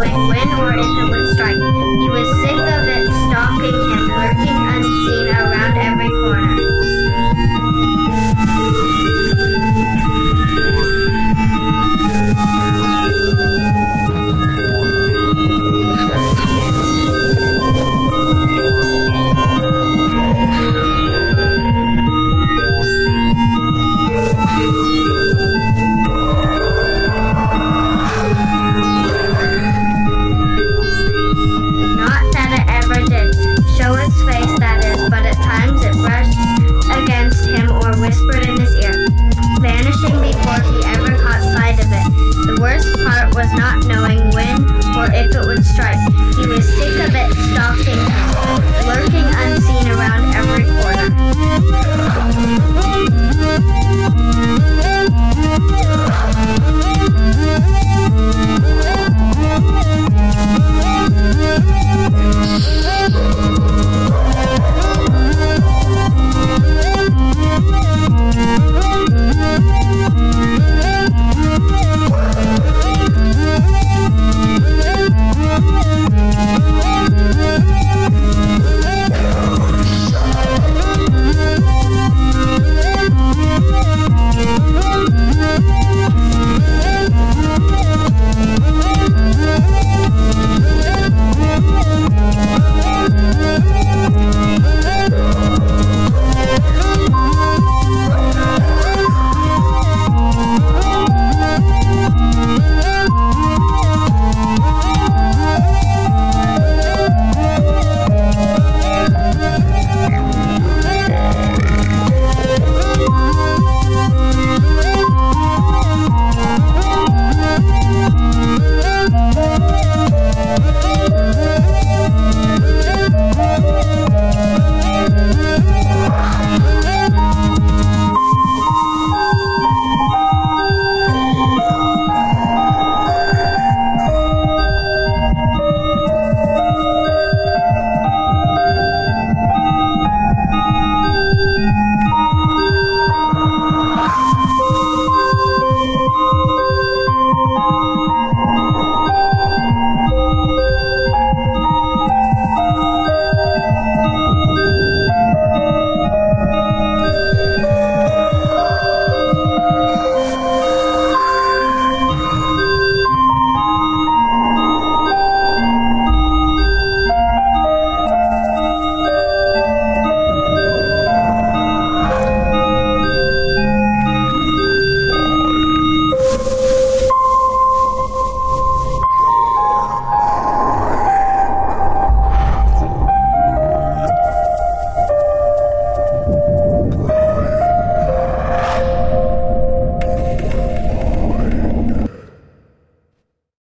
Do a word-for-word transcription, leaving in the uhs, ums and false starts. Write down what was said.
knowing when or if it would strike. He was sick of it stalking him, lurking unseen around every corner. Whispered in his ear, vanishing before he ever caught sight of it. The worst part was not knowing when or if it would strike. He was sick of it stalking him, lurking unseen